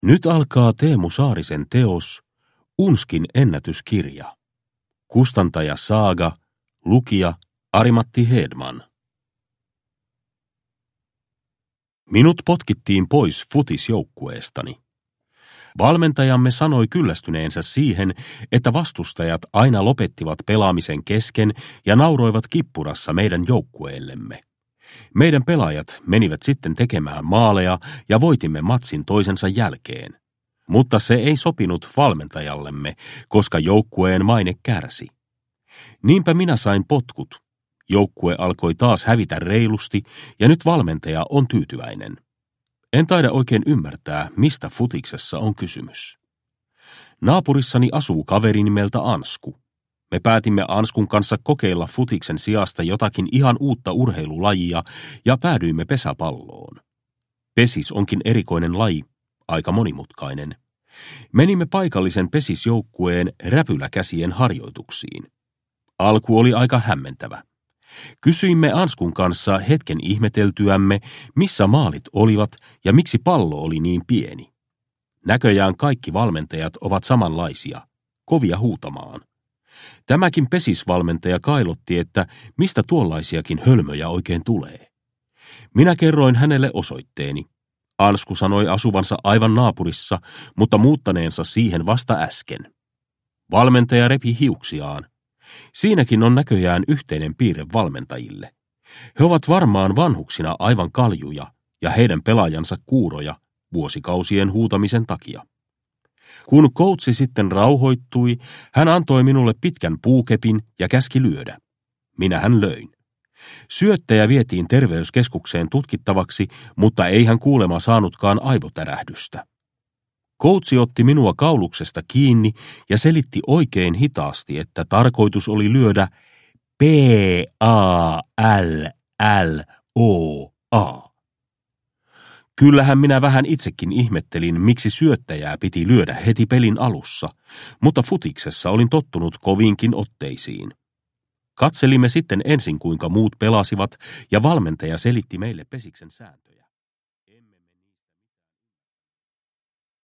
Nyt alkaa Teemu Saarisen teos Unskin ennätyskirja. Kustantaja Saaga, lukija Ari-Matti Hedman. Minut potkittiin pois futisjoukkueestani. Valmentajamme sanoi kyllästyneensä siihen, että vastustajat aina lopettivat pelaamisen kesken ja nauroivat kippurassa meidän joukkueellemme. Meidän pelaajat menivät sitten tekemään maaleja ja voitimme matsin toisensa jälkeen. Mutta se ei sopinut valmentajallemme, koska joukkueen maine kärsi. Niinpä minä sain potkut. Joukkue alkoi taas hävitä reilusti ja nyt valmentaja on tyytyväinen. En taida oikein ymmärtää, mistä futiksessa on kysymys. Naapurissani asuu kaveri nimeltä Ansku. Me päätimme Anskun kanssa kokeilla futiksen sijasta jotakin ihan uutta urheilulajia ja päädyimme pesäpalloon. Pesis onkin erikoinen laji, aika monimutkainen. Menimme paikallisen pesisjoukkueen räpyläkäsien harjoituksiin. Alku oli aika hämmentävä. Kysyimme Anskun kanssa hetken ihmeteltyämme, missä maalit olivat ja miksi pallo oli niin pieni. Näköjään kaikki valmentajat ovat samanlaisia, kovia huutamaan. Tämäkin pesisvalmentaja kailotti, että mistä tuollaisiakin hölmöjä oikein tulee. Minä kerroin hänelle osoitteeni. Ansku sanoi asuvansa aivan naapurissa, mutta muuttaneensa siihen vasta äsken. Valmentaja repi hiuksiaan. Siinäkin on näköjään yhteinen piirre valmentajille. He ovat varmaan vanhuksina aivan kaljuja ja heidän pelaajansa kuuroja vuosikausien huutamisen takia. Kun coachi sitten rauhoittui, hän antoi minulle pitkän puukepin ja käski lyödä. Minähän löin. Syöttäjä vietiin terveyskeskukseen tutkittavaksi, mutta ei hän kuulemma saanutkaan aivotärähdystä. Coachi otti minua kauluksesta kiinni ja selitti oikein hitaasti, että tarkoitus oli lyödä P-A-L-L-O-A. Kyllähän minä vähän itsekin ihmettelin, miksi syöttäjää piti lyödä heti pelin alussa, mutta futiksessa olin tottunut koviinkin otteisiin. Katselimme sitten ensin, kuinka muut pelasivat, ja valmentaja selitti meille pesiksen sääntöjä.